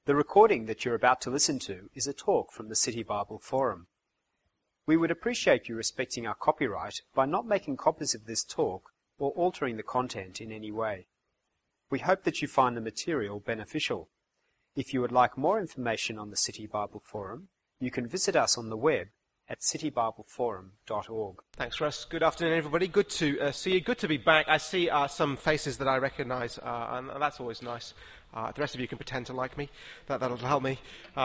The recording that you're about to listen to is a talk from the City Bible Forum. We would appreciate you respecting our copyright by not making copies of this talk or altering the content in any way. We hope that you find the material beneficial. If you would like more information on the City Bible Forum, you can visit us on the web at citybibleforum.org. Thanks, Russ. Good afternoon, everybody. Good to see you. Good to be back. I see some faces that I recognise, and that's always nice. The rest of you can pretend to like me. That'll help me.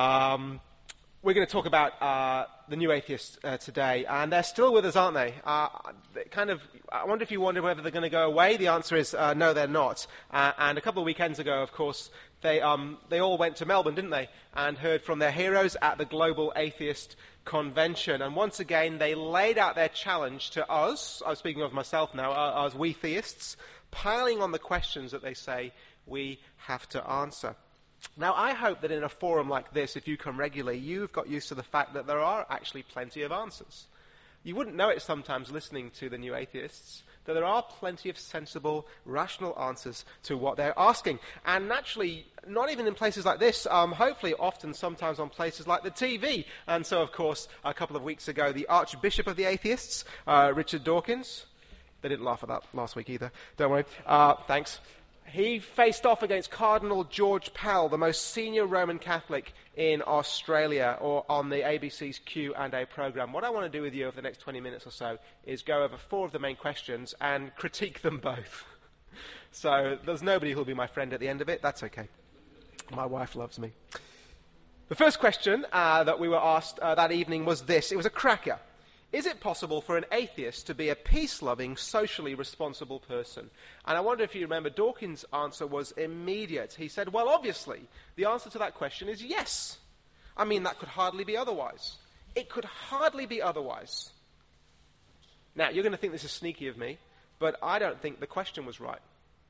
We're going to talk about the New Atheists today, and they're still with us, aren't they? I wonder if you wonder whether they're going to go away. The answer is no, they're not. And a couple of weekends ago, of course, they all went to Melbourne, didn't they? And heard from their heroes at the Global Atheist Convention. And once again, they laid out their challenge to us. I'm speaking of myself now, as we theists, piling on the questions that they say we have to answer. Now, I hope that in a forum like this, if you come regularly, you've got used to the fact that there are actually plenty of answers. You wouldn't know it sometimes listening to the New Atheists, that there are plenty of sensible, rational answers to what they're asking. And naturally, not even in places like this, hopefully often sometimes on places like the TV. And so, of course, a couple of weeks ago, the Archbishop of the Atheists, Richard Dawkins, they didn't laugh at that last week either, don't worry, thanks. He faced off against Cardinal George Pell, the most senior Roman Catholic in Australia, or on the ABC's Q&A program. What I want to do with you over the next 20 minutes or so is go over 4 of the main questions and critique them both. So there's nobody who'll be my friend at the end of it. That's okay. My wife loves me. The first question that we were asked that evening was this. It was a cracker. Is it possible for an atheist to be a peace-loving, socially responsible person? And I wonder if you remember, Dawkins' answer was immediate. He said, well, obviously, the answer to that question is yes. I mean, that could hardly be otherwise. It could hardly be otherwise. Now, you're going to think this is sneaky of me, but I don't think the question was right.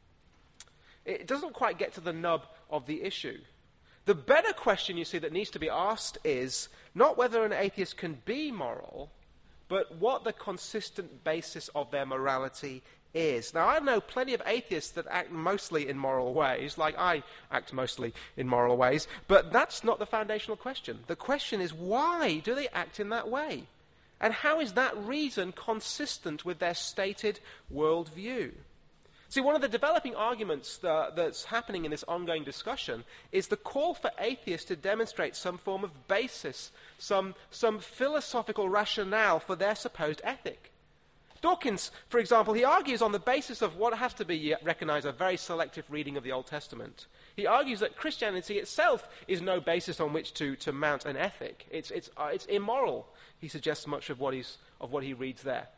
It doesn't quite get to the nub of the issue. The better question, you see, that needs to be asked is not whether an atheist can be moral, but what the consistent basis of their morality is. Now, I know plenty of atheists that act mostly in moral ways, like I act mostly in moral ways, but that's not the foundational question. The question is, why do they act in that way? And how is that reason consistent with their stated worldview? See, one of the developing arguments that's happening in this ongoing discussion is the call for atheists to demonstrate some form of basis, some philosophical rationale for their supposed ethic. Dawkins, for example, he argues on the basis of what has to be recognized a very selective reading of the Old Testament. He argues that Christianity itself is no basis on which to mount an ethic. It's immoral. He suggests much of what he reads there.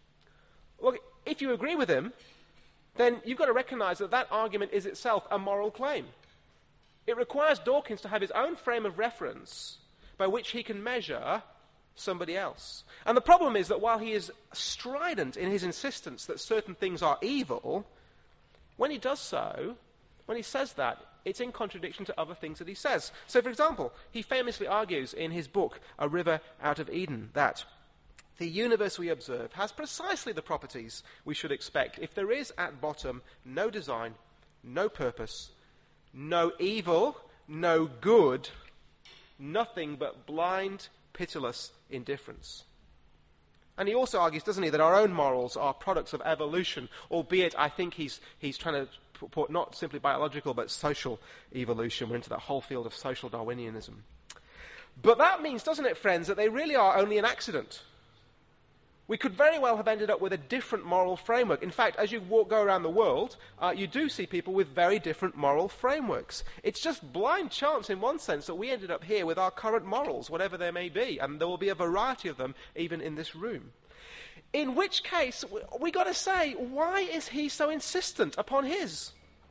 Look, if you agree with him, then you've got to recognize that that argument is itself a moral claim. It requires Dawkins to have his own frame of reference by which he can measure somebody else. And the problem is that while he is strident in his insistence that certain things are evil, when he does so, when he says that, it's in contradiction to other things that he says. So, for example, he famously argues in his book, A River Out of Eden, that the universe we observe has precisely the properties we should expect if there is at bottom no design, no purpose, no evil, no good, nothing but blind, pitiless indifference. And he also argues, doesn't he, that our own morals are products of evolution, albeit I think he's trying to put not simply biological but social evolution. We're into that whole field of social Darwinianism. But that means, doesn't it, friends, that they really are only an accident. We could very well have ended up with a different moral framework. In fact, as you go around the world, you do see people with very different moral frameworks. It's just blind chance in one sense that we ended up here with our current morals, whatever they may be, and there will be a variety of them even in this room. In which case, we got to say, why is he so insistent upon his?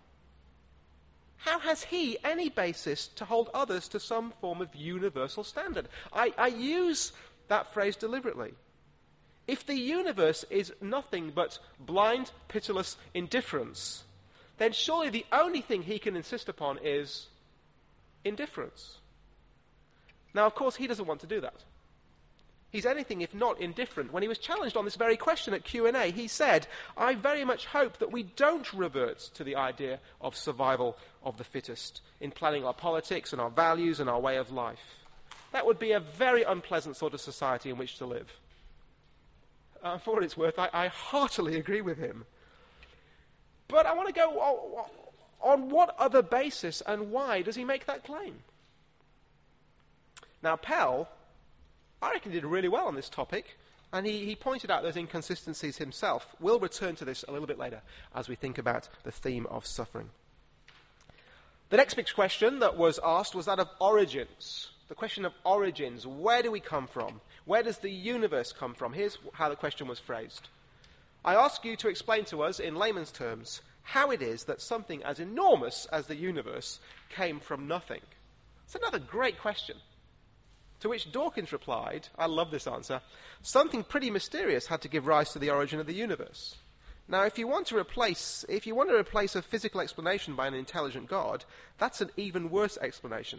How has he any basis to hold others to some form of universal standard? I use that phrase deliberately. If the universe is nothing but blind, pitiless indifference, then surely the only thing he can insist upon is indifference. Now, of course, he doesn't want to do that. He's anything if not indifferent. When he was challenged on this very question at Q&A, he said, I very much hope that we don't revert to the idea of survival of the fittest in planning our politics and our values and our way of life. That would be a very unpleasant sort of society in which to live. For what it's worth, I heartily agree with him. But I want to go on what other basis and why does he make that claim? Now, Pell, I reckon, did really well on this topic, and he pointed out those inconsistencies himself. We'll return to this a little bit later as we think about the theme of suffering. The next big question that was asked was that of origins. The question of origins. Where do we come from? Where does the universe come from? Here's how the question was phrased. I ask you to explain to us, in layman's terms, how it is that something as enormous as the universe came from nothing. It's another great question. To which Dawkins replied, I love this answer, something pretty mysterious had to give rise to the origin of the universe. Now, if you want to replace a physical explanation by an intelligent God, that's an even worse explanation.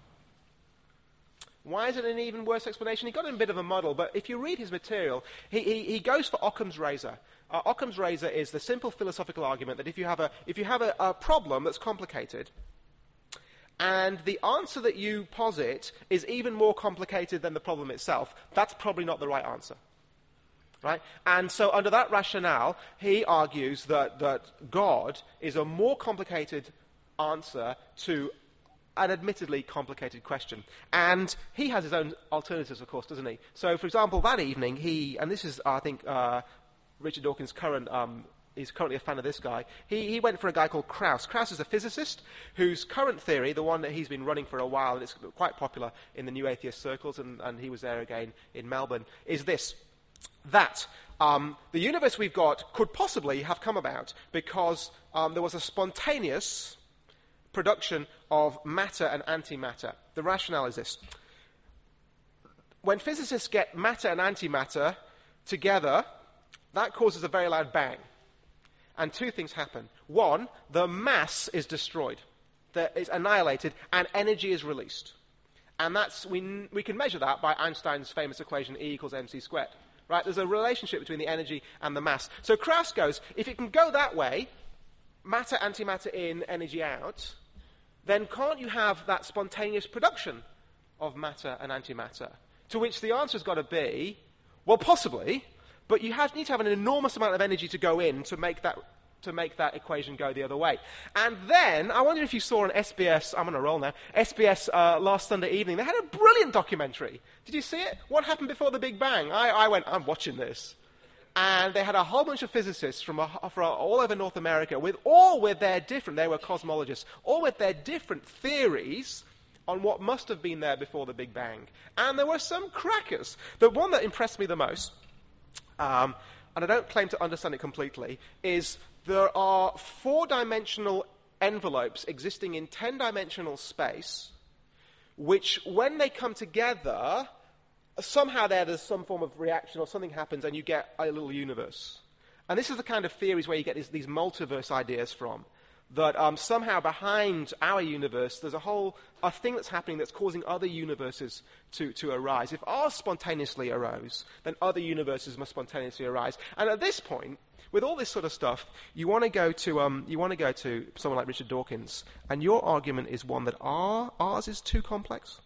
Why is it an even worse explanation? He got in a bit of a muddle, but if you read his material, he goes for Occam's razor. Occam's razor is the simple philosophical argument that if you have a problem that's complicated, and the answer that you posit is even more complicated than the problem itself, that's probably not the right answer. Right? And so under that rationale, he argues that God is a more complicated answer to an admittedly complicated question. And he has his own alternatives, of course, doesn't he? So, for example, that evening, and this is, I think, Richard Dawkins' he's currently a fan of this guy. He went for a guy called Krauss. Krauss is a physicist whose current theory, the one that he's been running for a while, and it's quite popular in the New Atheist circles, and he was there again in Melbourne, is this, that the universe we've got could possibly have come about because there was a spontaneous production of matter and antimatter. The rationale is this. When physicists get matter and antimatter together, that causes a very loud bang. And two things happen. One, the mass is destroyed, is annihilated, and energy is released. And we can measure that by Einstein's famous equation E equals mc squared. Right? There's a relationship between the energy and the mass. So Krauss goes, if it can go that way, matter, antimatter in, energy out, then can't you have that spontaneous production of matter and antimatter? To which the answer's got to be, well, possibly, but you need to have an enormous amount of energy to go in to make that equation go the other way. And then, I wonder if you saw on SBS, I'm on a roll now, SBS last Sunday evening, they had a brilliant documentary. Did you see it? What happened before the Big Bang? I went, I'm watching this. And they had a whole bunch of physicists from all over North America, they were cosmologists, all with their different theories on what must have been there before the Big Bang. And there were some crackers. The one that impressed me the most, and I don't claim to understand it completely, is there are 4-dimensional envelopes existing in 10-dimensional space, which when they come together, somehow there's some form of reaction or something happens and you get a little universe. And this is the kind of theories where you get these multiverse ideas from. That somehow behind our universe there's a thing that's happening that's causing other universes to arise. If ours spontaneously arose, then other universes must spontaneously arise. And at this point, with all this sort of stuff, you want to go to someone like Richard Dawkins, and your argument is one that ours is too complex.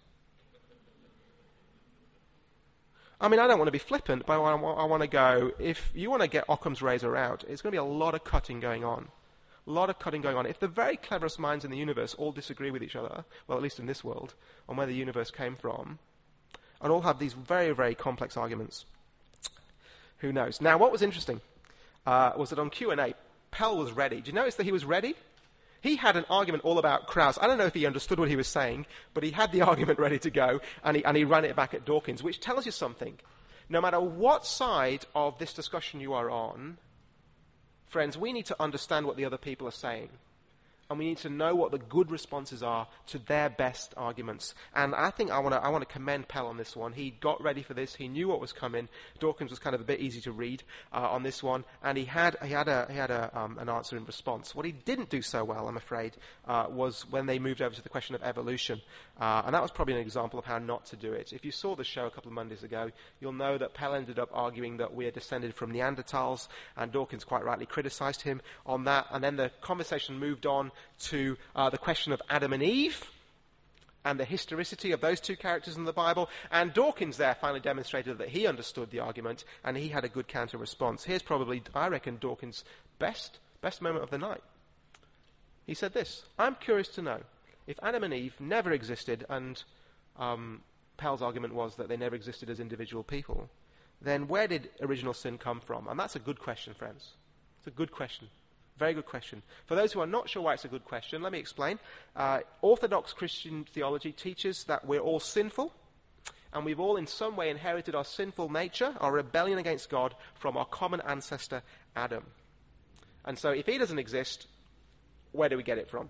I mean, I don't want to be flippant, but I want to go, if you want to get Occam's razor out, it's going to be a lot of cutting going on. A lot of cutting going on. If the very cleverest minds in the universe all disagree with each other, well, at least in this world, on where the universe came from, and all have these very, very complex arguments, who knows? Now, what was interesting was that on Q&A, Pell was ready. Do you notice that he was ready? He had an argument all about Krauss. I don't know if he understood what he was saying, but he had the argument ready to go, and he ran it back at Dawkins, which tells you something. No matter what side of this discussion you are on, friends, we need to understand what the other people are saying. and we need to know what the good responses are to their best arguments. And I think I want to commend Pell on this one. He got ready for this. He knew what was coming. Dawkins was kind of a bit easy to read on this one, and he had an answer in response. What he didn't do so well, I'm afraid, was when they moved over to the question of evolution, and that was probably an example of how not to do it. If you saw the show a couple of Mondays ago, you'll know that Pell ended up arguing that we are descended from Neanderthals, and Dawkins quite rightly criticized him on that. And then the conversation moved on to the question of Adam and Eve and the historicity of those two characters in the Bible. And Dawkins there finally demonstrated that he understood the argument, and he had a good counter response. Here's probably, I reckon, Dawkins' best moment of the night. He said this: I'm curious to know if Adam and Eve never existed, and Pell's argument was that they never existed as individual people, then where did original sin come from? And that's a good question, friends. It's a good question. Very good question. For those who are not sure why it's a good question, let me explain. Orthodox Christian theology teaches that we're all sinful, and we've all in some way inherited our sinful nature, our rebellion against God, from our common ancestor, Adam. And so if he doesn't exist, where do we get it from?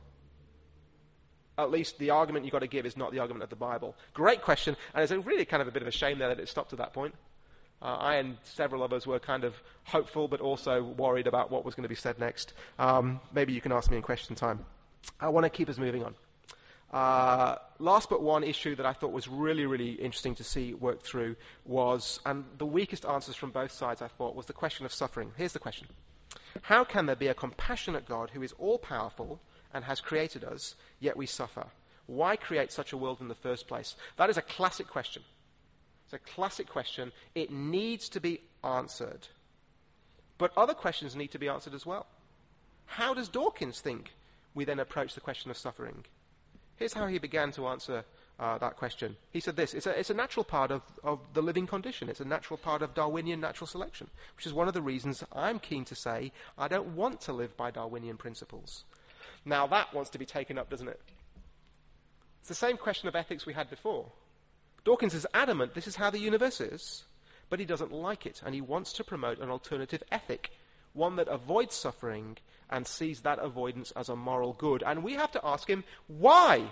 At least the argument you've got to give is not the argument of the Bible. Great question, and it's really kind of a bit of a shame there that it stopped at that point. I and several of us were kind of hopeful, but also worried about what was going to be said next. Maybe you can ask me in question time. I want to keep us moving on. Last but one issue that I thought was really, really interesting to see work through was, and the weakest answers from both sides I thought, was the question of suffering. Here's the question. How can there be a compassionate God who is all-powerful and has created us, yet we suffer? Why create such a world in the first place? That is a classic question. It's a classic question. It needs to be answered. But other questions need to be answered as well. How does Dawkins think we then approach the question of suffering? Here's how he began to answer that question. He said this: it's a natural part of the living condition. It's a natural part of Darwinian natural selection, which is one of the reasons I'm keen to say I don't want to live by Darwinian principles. Now that wants to be taken up, doesn't it? It's the same question of ethics we had before. Dawkins is adamant this is how the universe is, but he doesn't like it, and he wants to promote an alternative ethic, one that avoids suffering and sees that avoidance as a moral good. And we have to ask him, why?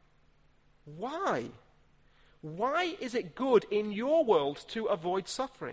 Why? Why is it good in your world to avoid suffering?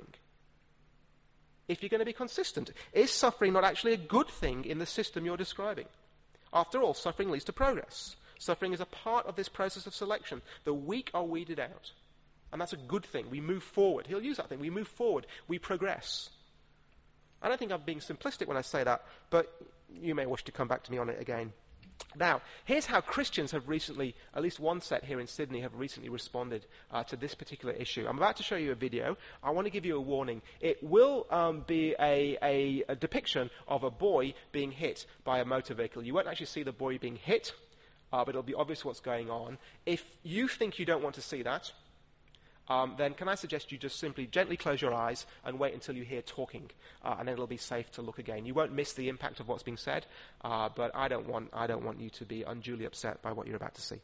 If you're going to be consistent, is suffering not actually a good thing in the system you're describing? After all, suffering leads to progress. Suffering is a part of this process of selection. The weak are weeded out. And that's a good thing. We move forward. He'll use that thing. We move forward. We progress. I don't think I'm being simplistic when I say that, but you may wish to come back to me on it again. Now, here's how Christians have recently, at least one set here in Sydney, have recently responded to this particular issue. I'm about to show you a video. I want to give you a warning. It will be a depiction of a boy being hit by a motor vehicle. You won't actually see the boy being hit, but it'll be obvious what's going on. If you think you don't want to see that, then can I suggest you just simply gently close your eyes and wait until you hear talking, and then it'll be safe to look again. You won't miss the impact of what's being said, but I don't want you to be unduly upset by what you're about to see.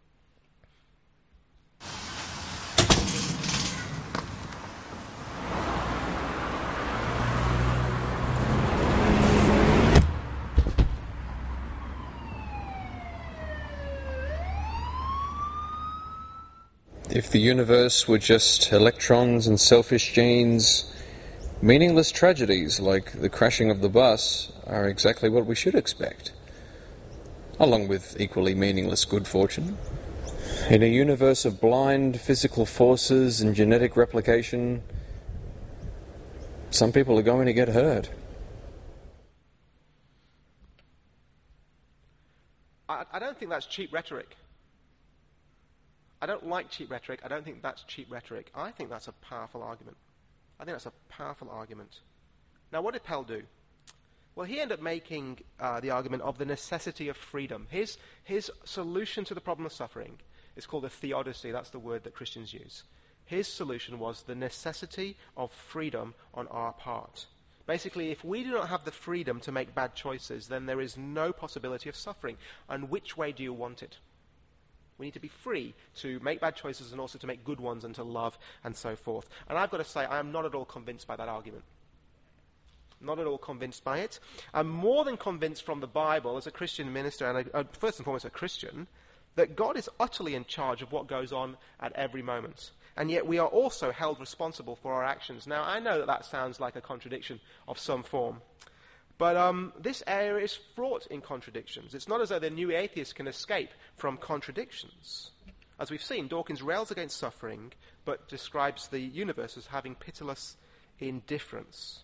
If the universe were just electrons and selfish genes, meaningless tragedies like the crashing of the bus are exactly what we should expect, along with equally meaningless good fortune. In a universe of blind physical forces and genetic replication, some people are going to get hurt. I don't think that's cheap rhetoric. I don't like cheap rhetoric. I don't think that's cheap rhetoric. I think that's a powerful argument. I think that's a powerful argument. Now, what did Pell do? Well, he ended up making the argument of the necessity of freedom. His solution to the problem of suffering is called a theodicy. That's the word that Christians use. His solution was the necessity of freedom on our part. Basically, if we do not have the freedom to make bad choices, then there is no possibility of suffering. And which way do you want it? We need to be free to make bad choices and also to make good ones and to love and so forth. And I've got to say, I am not at all convinced by that argument. Not at all convinced by it. I'm more than convinced from the Bible as a Christian minister, and first and foremost a Christian, that God is utterly in charge of what goes on at every moment. And yet we are also held responsible for our actions. Now, I know that sounds like a contradiction of some form. But this area is fraught in contradictions. It's not as though the new atheist can escape from contradictions. As we've seen, Dawkins rails against suffering, but describes the universe as having pitiless indifference.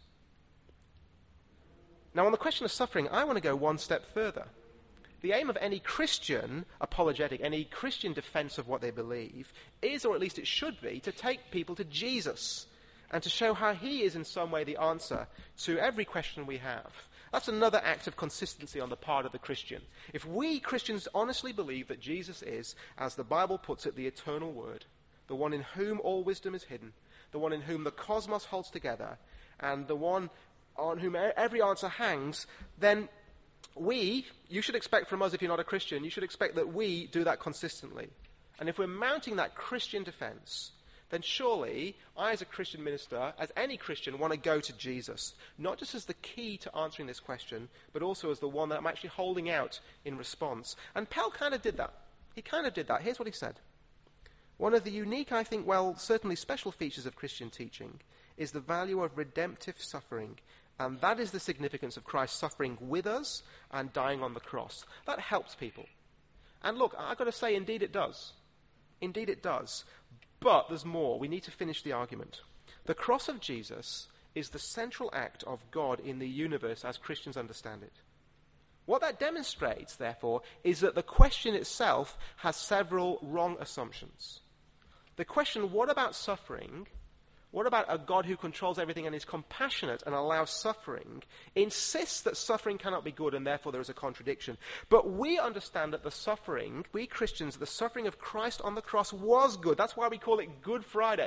Now, on the question of suffering, I want to go one step further. The aim of any Christian apologetic, any Christian defense of what they believe, is, or at least it should be, to take people to Jesus and to show how he is in some way the answer to every question we have. That's another act of consistency on the part of the Christian. If we Christians honestly believe that Jesus is, as the Bible puts it, the eternal Word, the one in whom all wisdom is hidden, the one in whom the cosmos holds together, and the one on whom every answer hangs, then you should expect from us, if you're not a Christian, you should expect that we do that consistently. And if we're mounting that Christian defense, then surely I, as a Christian minister, as any Christian, want to go to Jesus, not just as the key to answering this question, but also as the one that I'm actually holding out in response. And Pell kind of did that. He kind of did that. Here's what he said. One of the unique, I think, well, certainly special features of Christian teaching is the value of redemptive suffering. And that is the significance of Christ suffering with us and dying on the cross. That helps people. And look, I've got to say, indeed it does. Indeed it does. But there's more. We need to finish the argument. The cross of Jesus is the central act of God in the universe as Christians understand it. What that demonstrates, therefore, is that the question itself has several wrong assumptions. The question, what about suffering? What about a God who controls everything and is compassionate and allows suffering, insists that suffering cannot be good and therefore there is a contradiction. But we understand that the suffering, we Christians, the suffering of Christ on the cross was good. That's why we call it Good Friday.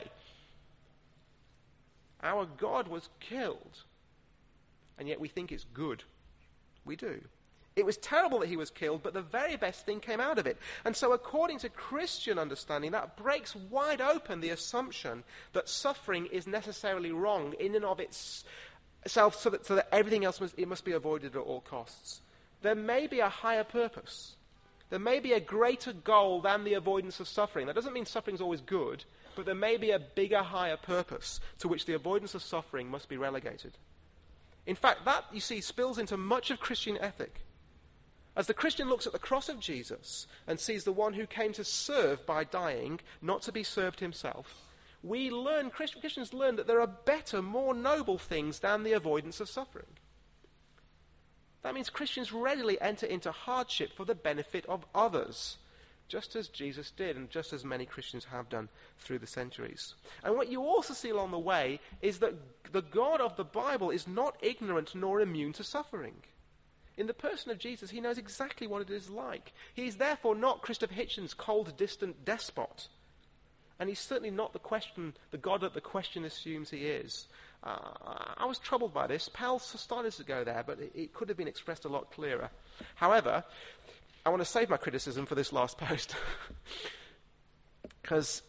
Our God was killed, and yet we think it's good. We do. It was terrible that he was killed, but the very best thing came out of it. And so according to Christian understanding, that breaks wide open the assumption that suffering is necessarily wrong in and of itself, so that everything else must be avoided at all costs. There may be a higher purpose. There may be a greater goal than the avoidance of suffering. That doesn't mean suffering is always good, but there may be a bigger, higher purpose to which the avoidance of suffering must be relegated. In fact, that, you see, spills into much of Christian ethic. As the Christian looks at the cross of Jesus and sees the one who came to serve by dying, not to be served himself, Christians learn that there are better, more noble things than the avoidance of suffering. That means Christians readily enter into hardship for the benefit of others, just as Jesus did and just as many Christians have done through the centuries. And what you also see along the way is that the God of the Bible is not ignorant nor immune to suffering. In the person of Jesus, he knows exactly what it is like. He is therefore not Christopher Hitchens' cold, distant despot. And he's certainly not the God that the question assumes he is. I was troubled by this. Pal started to go there, but it could have been expressed a lot clearer. However, I want to save my criticism for this last post. Because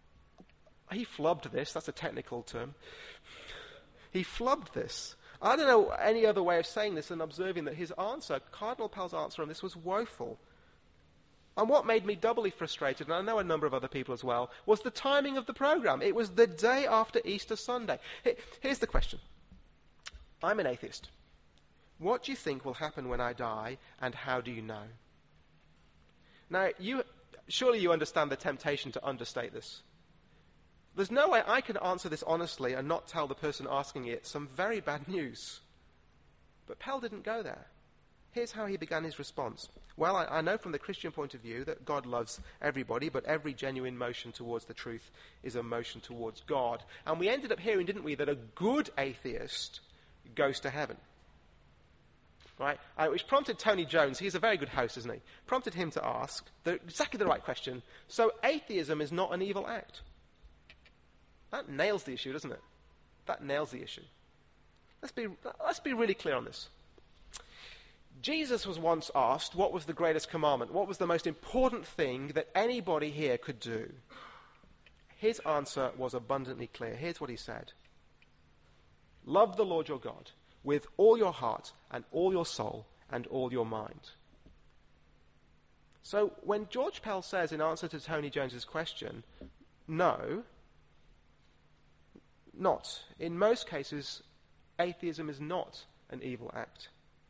he flubbed this. That's a technical term. He flubbed this. I don't know any other way of saying this than observing that his answer, Cardinal Pell's answer on this, was woeful. And what made me doubly frustrated, and I know a number of other people as well, was the timing of the program. It was the day after Easter Sunday. Here's the question. I'm an atheist. What do you think will happen when I die, and how do you know? Now, surely you understand the temptation to understate this. There's no way I can answer this honestly and not tell the person asking it some very bad news. But Pell didn't go there. Here's how he began his response. Well, I know from the Christian point of view that God loves everybody, but every genuine motion towards the truth is a motion towards God. And we ended up hearing, didn't we, that a good atheist goes to heaven. Right? Which prompted Tony Jones, he's a very good host, isn't he? Prompted him to ask exactly the right question. So atheism is not an evil act. That nails the issue, doesn't it? That nails the issue. Let's be really clear on this. Jesus was once asked what was the greatest commandment, what was the most important thing that anybody here could do. His answer was abundantly clear. Here's what he said. Love the Lord your God with all your heart and all your soul and all your mind. So when George Pell says in answer to Tony Jones's question, no, not. In most cases, atheism is not an evil act.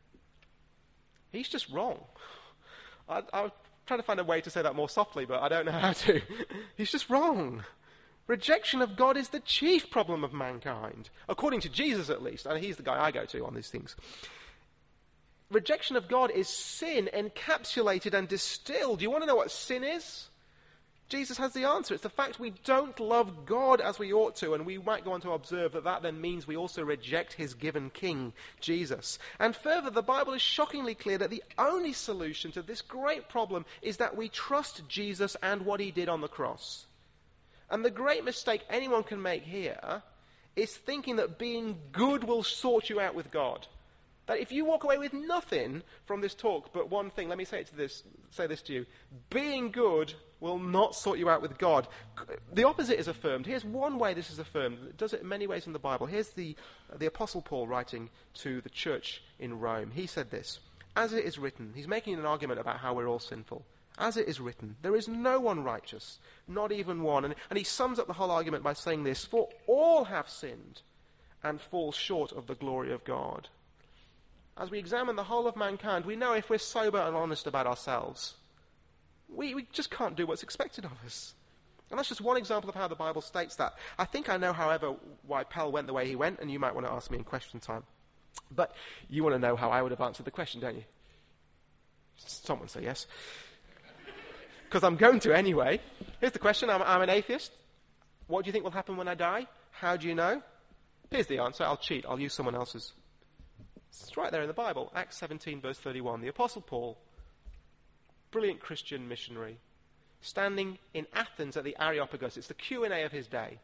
He's just wrong. I'm trying to find a way to say that more softly, but I don't know how to. He's just wrong. Rejection of God is the chief problem of mankind, according to Jesus at least, and he's the guy I go to on these things. Rejection of God is sin encapsulated and distilled. Do you want to know what sin is? Jesus has the answer. It's the fact we don't love God as we ought to, and we might go on to observe that that then means we also reject his given king, Jesus. And further, the Bible is shockingly clear that the only solution to this great problem is that we trust Jesus and what he did on the cross. And the great mistake anyone can make here is thinking that being good will sort you out with God. That if you walk away with nothing from this talk but one thing, let me say this to you. Being good will not sort you out with God. The opposite is affirmed. Here's one way this is affirmed. It does it in many ways in the Bible. Here's the Apostle Paul writing to the church in Rome. He said this, as it is written. He's making an argument about how we're all sinful. As it is written, there is no one righteous, not even one. And he sums up the whole argument by saying this, for all have sinned and fall short of the glory of God. As we examine the whole of mankind, we know if we're sober and honest about ourselves, we just can't do what's expected of us. And that's just one example of how the Bible states that. I think I know, however, why Pell went the way he went, and you might want to ask me in question time. But you want to know how I would have answered the question, don't you? Someone say yes. Because I'm going to anyway. Here's the question. I'm an atheist. What do you think will happen when I die? How do you know? Here's the answer. I'll cheat. I'll use someone else's. It's right there in the Bible. Acts 17, verse 31. The Apostle Paul, brilliant Christian missionary, standing in Athens at the Areopagus. It's the Q&A of his day.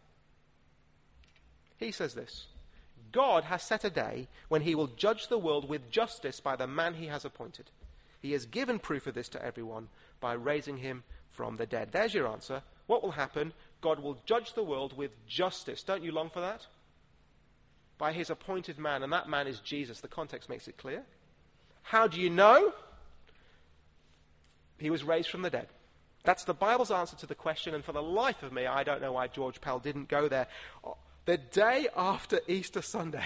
He says this, God has set a day when he will judge the world with justice by the man he has appointed. He has given proof of this to everyone by raising him from the dead. There's your answer. What will happen? God will judge the world with justice. Don't you long for that? By his appointed man, and that man is Jesus. The context makes it clear. How do you know? He was raised from the dead. That's the Bible's answer to the question, and for the life of me, I don't know why George Pell didn't go there. The day after Easter Sunday.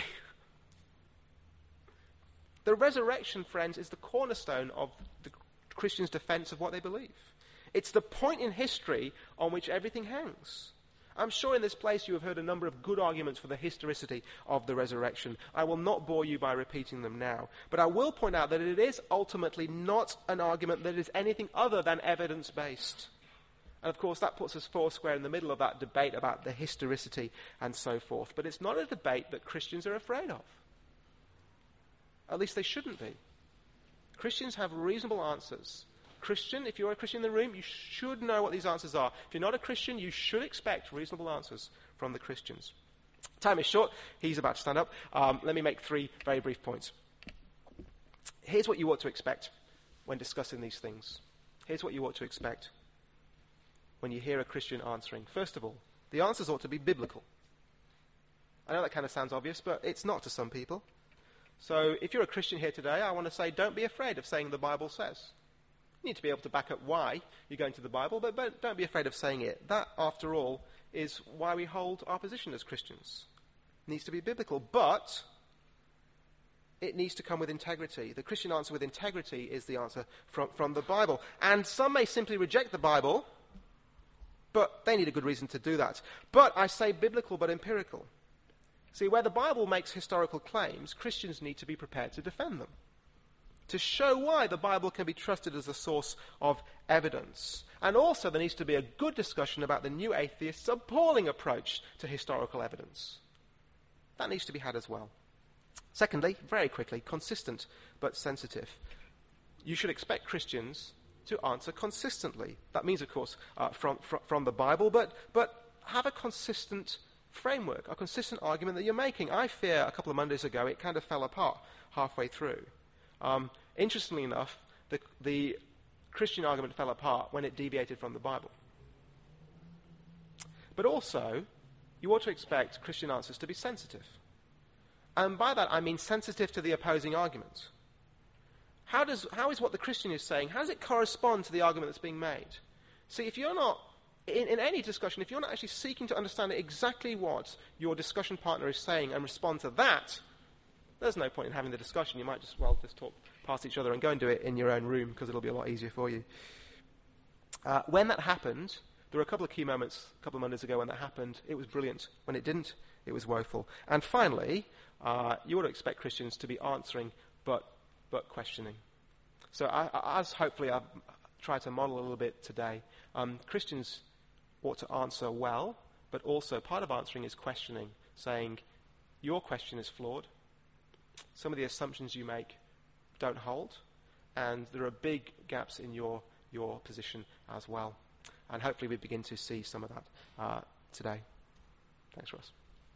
The resurrection, friends, is the cornerstone of the Christians' defense of what they believe. It's the point in history on which everything hangs. I'm sure in this place you have heard a number of good arguments for the historicity of the resurrection. I will not bore you by repeating them now. But I will point out that it is ultimately not an argument that is anything other than evidence-based. And of course that puts us foursquare in the middle of that debate about the historicity and so forth. But it's not a debate that Christians are afraid of. At least they shouldn't be. Christians have reasonable answers. Christian, if you're a Christian in the room, you should know what these answers are. If you're not a Christian, you should expect reasonable answers from the Christians. Time is short. He's about to stand up. Let me make 3 very brief points. Here's what you ought to expect when discussing these things. Here's what you ought to expect when you hear a Christian answering. First of all, the answers ought to be biblical. I know that kind of sounds obvious, but it's not to some people. So if you're a Christian here today, I want to say don't be afraid of saying the Bible says. You need to be able to back up why you're going to the Bible, but don't be afraid of saying it. That, after all, is why we hold our position as Christians. It needs to be biblical, but it needs to come with integrity. The Christian answer with integrity is the answer from the Bible. And some may simply reject the Bible, but they need a good reason to do that. But I say biblical but empirical. See, where the Bible makes historical claims, Christians need to be prepared to defend them, to show why the Bible can be trusted as a source of evidence. And also there needs to be a good discussion about the new atheist's appalling approach to historical evidence. That needs to be had as well. Secondly, very quickly, consistent but sensitive. You should expect Christians to answer consistently. That means, of course, from the Bible, but have a consistent framework, a consistent argument that you're making. I fear a couple of Mondays ago it kind of fell apart halfway through. Interestingly enough, the Christian argument fell apart when it deviated from the Bible. But also, you ought to expect Christian answers to be sensitive. And by that I mean sensitive to the opposing argument. How is what the Christian is saying, how does it correspond to the argument that's being made? See, if you're not, in any discussion, if you're not actually seeking to understand exactly what your discussion partner is saying and respond to that, there's no point in having the discussion. You might just talk past each other and go and do it in your own room because it'll be a lot easier for you. When that happened, there were a couple of key moments a couple of Mondays ago when that happened. It was brilliant. When it didn't, it was woeful. And finally, you ought to expect Christians to be answering but questioning. So as hopefully I've tried to model a little bit today, Christians ought to answer well, but also part of answering is questioning, saying, your question is flawed. Some of the assumptions you make don't hold, and there are big gaps in your position as well. And hopefully we begin to see some of that today. Thanks, Ross.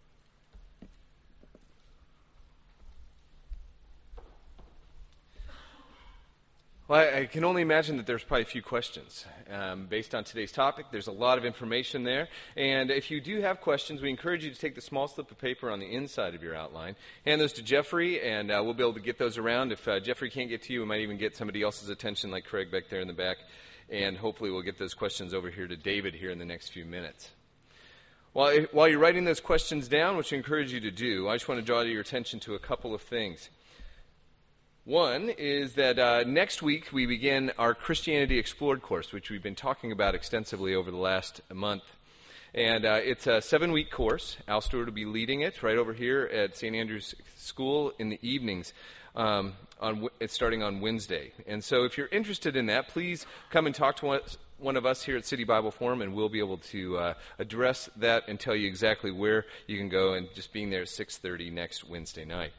Well, I can only imagine that there's probably a few questions. Based on today's topic, there's a lot of information there. And if you do have questions, we encourage you to take the small slip of paper on the inside of your outline, hand those to Jeffrey, and we'll be able to get those around. If Jeffrey can't get to you, we might even get somebody else's attention, like Craig back there in the back. And hopefully we'll get those questions over here to David here in the next few minutes. While you're writing those questions down, which I encourage you to do, I just want to draw your attention to a couple of things. One is that next week we begin our Christianity Explored course, which we've been talking about extensively over the last month. And it's a 7-week course. Al Stewart will be leading it right over here at St. Andrew's School in the evenings, starting on Wednesday. And so if you're interested in that, please come and talk to one of us here at City Bible Forum, and we'll be able to address that and tell you exactly where you can go, and just being there at 6:30 next Wednesday night.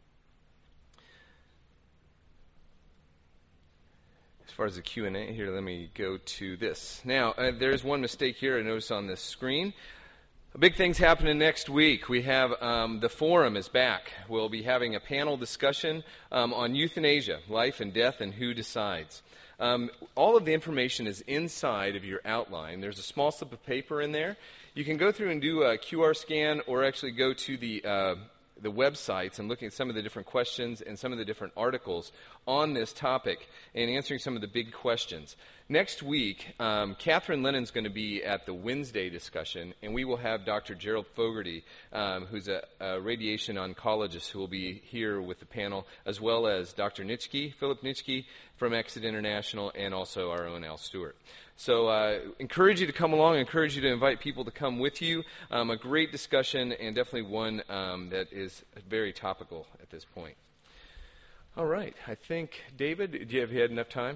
As far as the Q&A here, let me go to this. Now, there's one mistake here I noticed on this screen. A big thing's happening next week. We have the forum is back. We'll be having a panel discussion on euthanasia, life and death, and who decides. All of the information is inside of your outline. There's a small slip of paper in there. You can go through and do a QR scan, or actually go to the websites and looking at some of the different questions and some of the different articles on this topic and answering some of the big questions. Next week, Catherine Lennon's going to be at the Wednesday discussion, and we will have Dr. Gerald Fogarty, who's a radiation oncologist, who will be here with the panel, as well as Dr. Nitschke, Philip Nitschke from Exit International, and also our own Al Stewart. So encourage you to come along, encourage you to invite people to come with you. A great discussion, and definitely one that is very topical at this point. All right. I think, David, have you had enough time?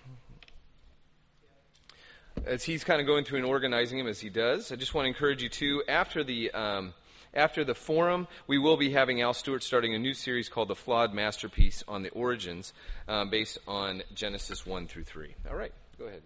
As he's kind of going through and organizing them as he does, I just want to encourage you to, after the forum, we will be having Al Stewart starting a new series called The Flawed Masterpiece on the Origins, based on Genesis 1 through 3. All right. Go ahead.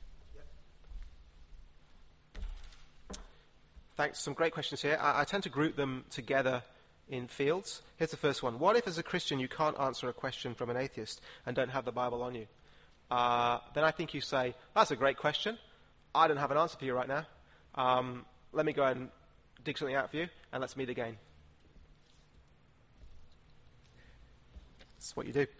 Thanks. Some great questions here. I tend to group them together in fields. Here's the first one. What if, as a Christian, you can't answer a question from an atheist and don't have the Bible on you? Then I think you say, that's a great question. I don't have an answer for you right now. Let me go ahead and dig something out for you, and let's meet again. That's what you do.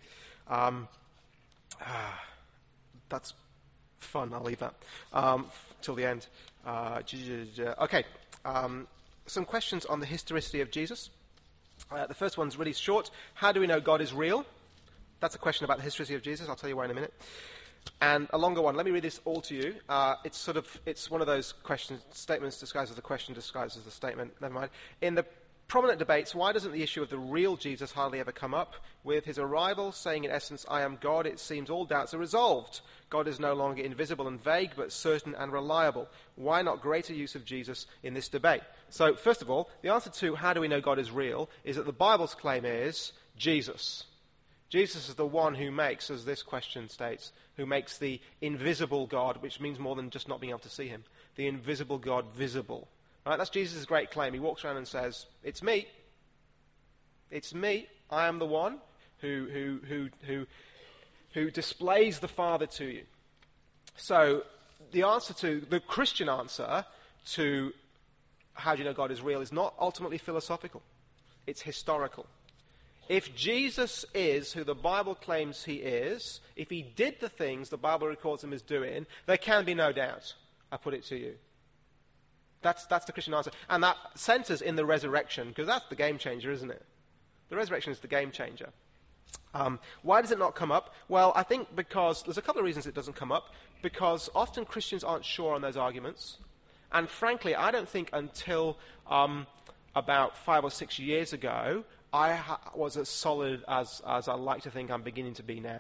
That's fun. I'll leave that till the end. Okay. Some questions on the historicity of Jesus. The first one's really short. How do we know God is real? That's a question about the historicity of Jesus. I'll tell you why in a minute. And a longer one. Let me read this all to you. It's one of those statements disguised as a question, disguised as a statement. Never mind. In the prominent debates, why doesn't the issue of the real Jesus hardly ever come up? With his arrival, saying in essence, I am God, it seems all doubts are resolved. God is no longer invisible and vague, but certain and reliable. Why not greater use of Jesus in this debate? So, first of all, the answer to how do we know God is real is that the Bible's claim is Jesus. Jesus is the one who makes, as this question states, who makes the invisible God, which means more than just not being able to see him, the invisible God visible. Right? That's Jesus' great claim. He walks around and says, it's me. It's me. I am the one who displays the Father to you. So the Christian answer to how do you know God is real is not ultimately philosophical. It's historical. If Jesus is who the Bible claims he is, if he did the things the Bible records him as doing, there can be no doubt. I put it to you. That's the Christian answer. And that centers in the resurrection, because that's the game changer, isn't it? The resurrection is the game changer. Why does it not come up? Well, I think because there's a couple of reasons it doesn't come up. Because often Christians aren't sure on those arguments. And frankly, I don't think until about 5 or 6 years ago, I was as solid as I like to think I'm beginning to be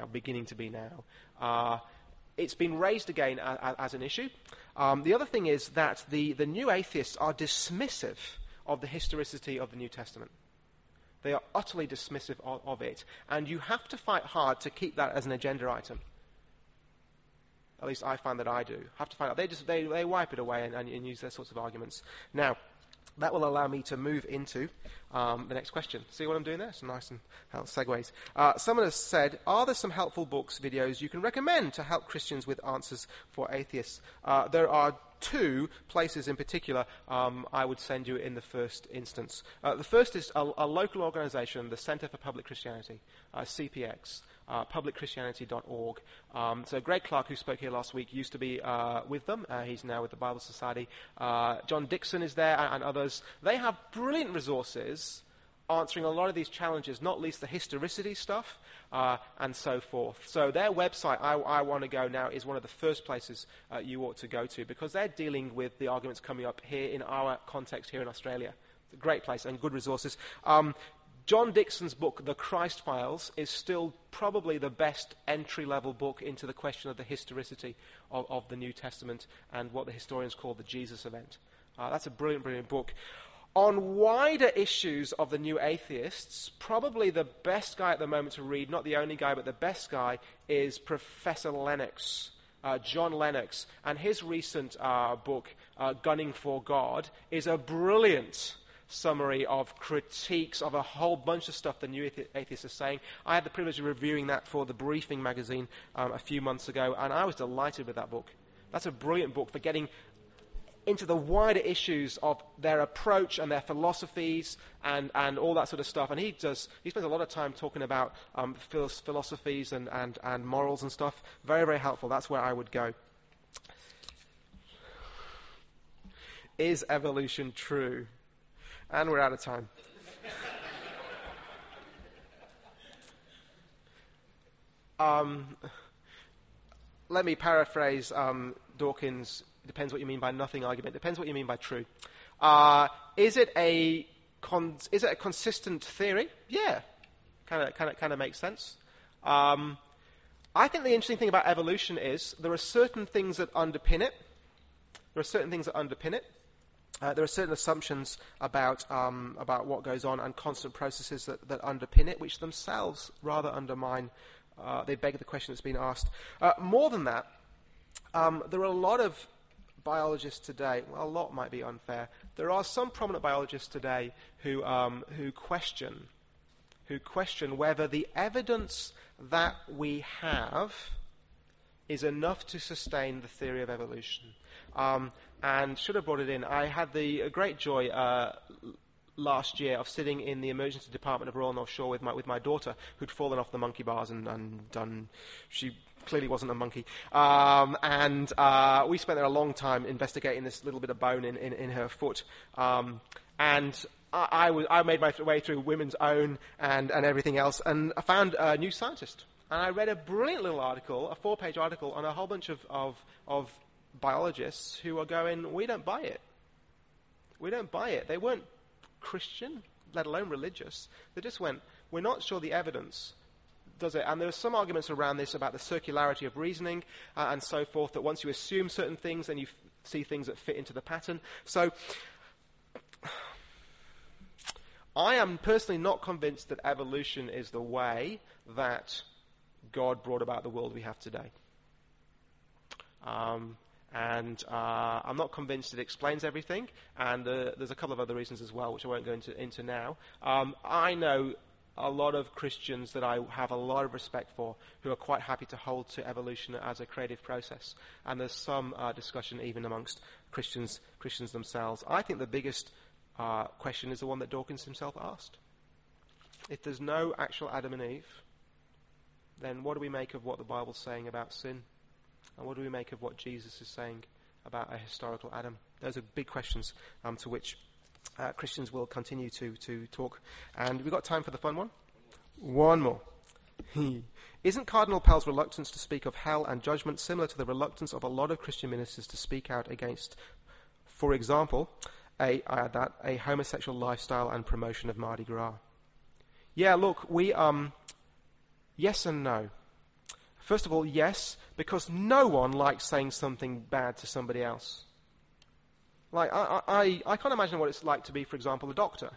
now. It's been raised again as an issue. The other thing is that the new atheists are dismissive of the historicity of the New Testament. They are utterly dismissive of it. And you have to fight hard to keep that as an agenda item. At least I find that I do. Have to find out. They wipe it away and use those sorts of arguments. Now, that will allow me to move into the next question. See what I'm doing there? Some nice and segues. Someone has said, are there some helpful books, videos you can recommend to help Christians with answers for atheists? There are 2 places in particular I would send you in the first instance. The first is a local organization, the Center for Public Christianity, CPX. publicchristianity.org. So Greg Clark, who spoke here last week, used to be with them. He's now with the Bible Society. John Dixon is there and others. They have brilliant resources answering a lot of these challenges, not least the historicity stuff and so forth. So their website, I want to go now, is one of the first places you ought to go to, because they're dealing with the arguments coming up here in our context here in Australia. It's a great place and good resources. John Dixon's book, The Christ Files, is still probably the best entry-level book into the question of the historicity of the New Testament and what the historians call the Jesus event. That's a brilliant, brilliant book. On wider issues of the new atheists, probably the best guy at the moment to read, not the only guy, but the best guy, is Professor Lennox, John Lennox. And his recent book, Gunning for God, is a brilliant summary of critiques of a whole bunch of stuff the new atheists are saying. I had the privilege of reviewing that for the Briefing magazine a few months ago, and I was delighted with that book. That's a brilliant book for getting into the wider issues of their approach and their philosophies and all that sort of stuff. And he spends a lot of time talking about philosophies and morals and stuff. Very, very helpful. That's where I would go. Is evolution true? And we're out of time. Let me paraphrase Dawkins' depends what you mean by nothing argument. Depends what you mean by true. Is it a consistent theory? Yeah, kind of makes sense. I think the interesting thing about evolution is there are certain things that underpin it. There are certain assumptions about what goes on and constant processes that underpin it, which themselves rather undermine. They beg the question that's been asked. More than that, there are a lot of biologists today. Well, a lot might be unfair. There are some prominent biologists today who question whether the evidence that we have is enough to sustain the theory of evolution. And should have brought it in. I had the great joy last year of sitting in the emergency department of Royal North Shore with my daughter, who'd fallen off the monkey bars and done. She clearly wasn't a monkey. And we spent there a long time investigating this little bit of bone in her foot. And I made my way through Women's Own and everything else, and I found a New Scientist. And I read a brilliant little article, a 4-page article, on a whole bunch of biologists who are going, we don't buy it. We don't buy it. They weren't Christian, let alone religious. They just went, we're not sure the evidence does it. And there are some arguments around this about the circularity of reasoning and so forth, that once you assume certain things, then you see things that fit into the pattern. So I am personally not convinced that evolution is the way that God brought about the world we have today. And I'm not convinced it explains everything, and there's a couple of other reasons as well, which I won't go into now. I know a lot of Christians that I have a lot of respect for who are quite happy to hold to evolution as a creative process, and there's some discussion even amongst Christians themselves. I think the biggest question is the one that Dawkins himself asked. if there's no actual Adam and Eve, then what do we make of what the Bible's saying about sin? And what do we make of what Jesus is saying about a historical Adam? Those are big questions to which Christians will continue to talk. And we've got time for the fun one? One more. Isn't Cardinal Pell's reluctance to speak of hell and judgment similar to the reluctance of a lot of Christian ministers to speak out against, for example, I add that, a homosexual lifestyle and promotion of Mardi Gras? Yeah, look, yes and no. First of all, yes, because no one likes saying something bad to somebody else. Like, I can't imagine what it's like to be, for example, a doctor,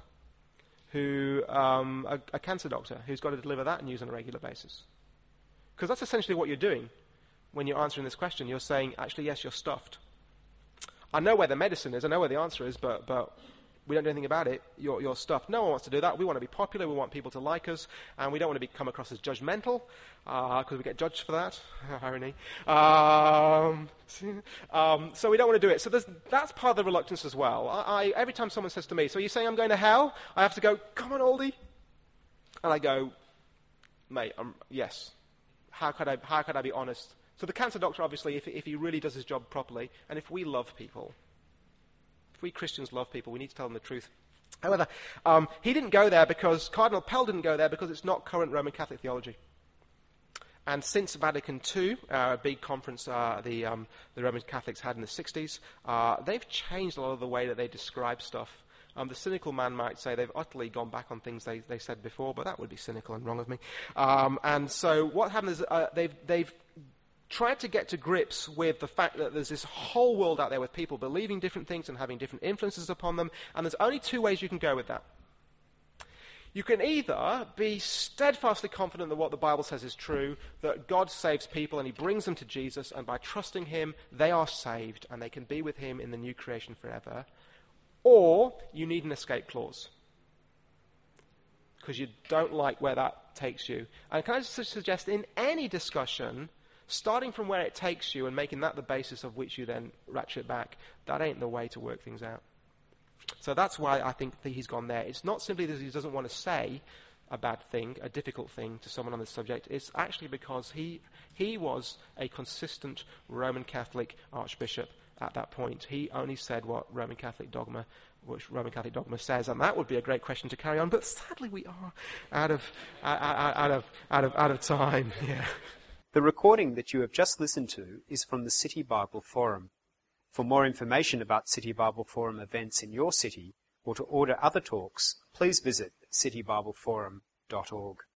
a cancer doctor, who's got to deliver that news on a regular basis. Because that's essentially what you're doing when you're answering this question. You're saying, actually, yes, you're stuffed. I know where the medicine is, I know where the answer is, but we don't do anything about it. You're stuffed. No one wants to do that. We want to be popular. We want people to like us. And we don't want to come across as judgmental, because we get judged for that. Irony. So we don't want to do it. So that's part of the reluctance as well. Every time someone says to me, so you're saying I'm going to hell? I have to go, come on, Aldi. And I go, mate, yes. How could I be honest? So the cancer doctor, obviously, if he really does his job properly, and if we love people, if we Christians love people, we need to tell them the truth. However, he didn't go there because, Cardinal Pell didn't go there because it's not current Roman Catholic theology. And since Vatican II, a big conference the Roman Catholics had in the 60s, they've changed a lot of the way that they describe stuff. The cynical man might say they've utterly gone back on things they said before, but that would be cynical and wrong of me. And so what happened is they've tried to get to grips with the fact that there's this whole world out there with people believing different things and having different influences upon them, and there's only two ways you can go with that. You can either be steadfastly confident that what the Bible says is true, that God saves people and he brings them to Jesus, and by trusting him, they are saved and they can be with him in the new creation forever. Or you need an escape clause, because you don't like where that takes you. And can I just suggest, in any discussion, starting from where it takes you and making that the basis of which you then ratchet back, that ain't the way to work things out. So that's why I think that he's gone there. It's not simply that he doesn't want to say a bad thing, a difficult thing to someone on this subject. It's actually because he was a consistent Roman Catholic archbishop at that point. He only said what Roman Catholic dogma says, and that would be a great question to carry on. But sadly, we are out of time. Yeah. The recording that you have just listened to is from the City Bible Forum. For more information about City Bible Forum events in your city, or to order other talks, please visit citybibleforum.org.